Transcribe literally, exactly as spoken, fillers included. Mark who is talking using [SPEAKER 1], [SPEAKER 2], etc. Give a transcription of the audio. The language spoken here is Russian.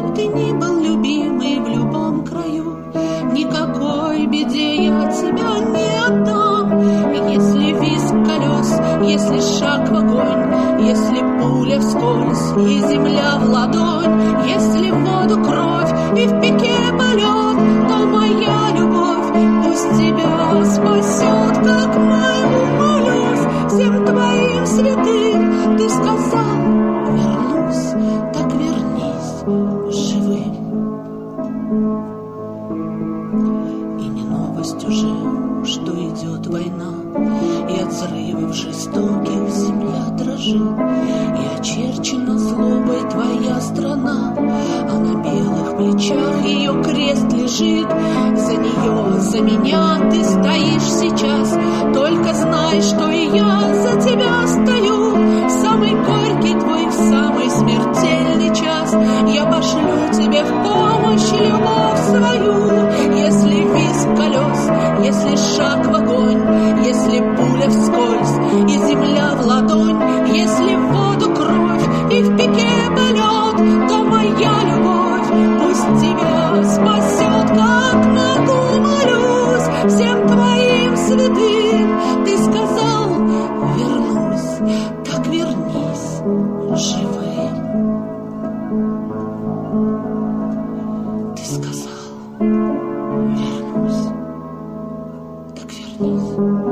[SPEAKER 1] б ты ни был любимый в любом краю, никакой беде я тебя не отдам. Если визг колес, если шаг в огонь, если пуля вскользь и земля в ладонь, если в воду кровь и в пике полет, то моя любовь пусть тебя спасет, как моему молюсь всем твоим святым. Ты сказал: вернусь, так вернись живым. И не новость уже, что идет война, и от взрывов жестоких земля дрожит, и очерчена злобой твоя страна, а на белых плечах ее крест лежит. За нее, за меня ты стоишь сейчас, только знай, что и я за тебя стою. В самый горький твой, в самый смертельный час я пошлю тебе в помощь любовь свою. Если визг колес, если шаг в огонь, если пуля вскользь и земля в ладонь, если в воду кровь и в пике полет, то моя любовь пусть тебя спасет, как могу молюсь всем твоим святым. Ты сказал: вернусь, так вернись живым. Ты сказал: вернусь, так вернись.